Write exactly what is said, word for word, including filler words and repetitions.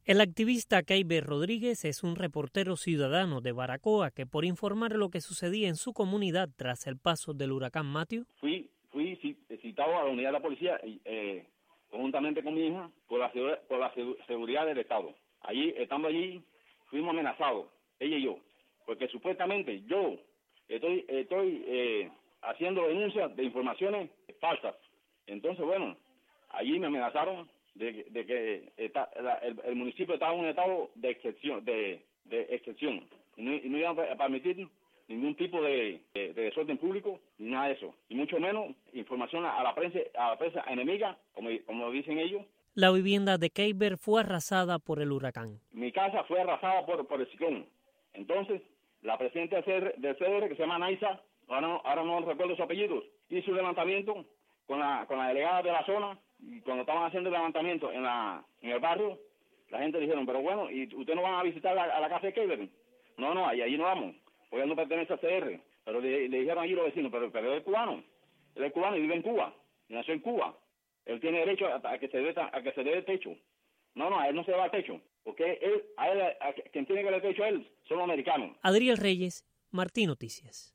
El activista Keiber Rodríguez es un reportero ciudadano de Baracoa que, por informar lo que sucedía en su comunidad tras el paso del huracán Matthew, fui fui citado a la unidad de la policía eh, conjuntamente con mi hija por la, por la seguridad del Estado. Allí, estando allí, fuimos amenazados, ella y yo, porque supuestamente yo estoy estoy eh, haciendo denuncias de informaciones falsas. Entonces, bueno, allí me amenazaron de, de que está, la, el, el municipio estaba en un estado de excepción, de, de excepción, y no, y no iban a permitir ningún tipo de, de, de desorden público, ni nada de eso, y mucho menos información a la prensa, a la prensa enemiga, como, como dicen ellos. La vivienda de Keiber fue arrasada por el huracán. Mi casa fue arrasada por, por el ciclón. Entonces, la presidenta del C D R, del C D R que se llama Naisa, ahora no, ahora no recuerdo su apellido, hizo un levantamiento con la, con la delegada de la zona, y cuando estaban haciendo el levantamiento en la en el barrio, la gente dijeron, pero bueno, ¿y ustedes no van a visitar la, a la casa de Keiber? No, no, ahí, ahí no vamos, porque él no pertenece al C D R. Pero le, le dijeron allí los vecinos, pero, pero él es cubano, él es cubano y vive en Cuba, y nació en Cuba. Él tiene derecho a, a que se dé a que se dé el techo. No, no, a él no se va al techo, porque él, a él, a quien tiene que dar el techo a él son los americanos. Adriel Reyes, Martín Noticias.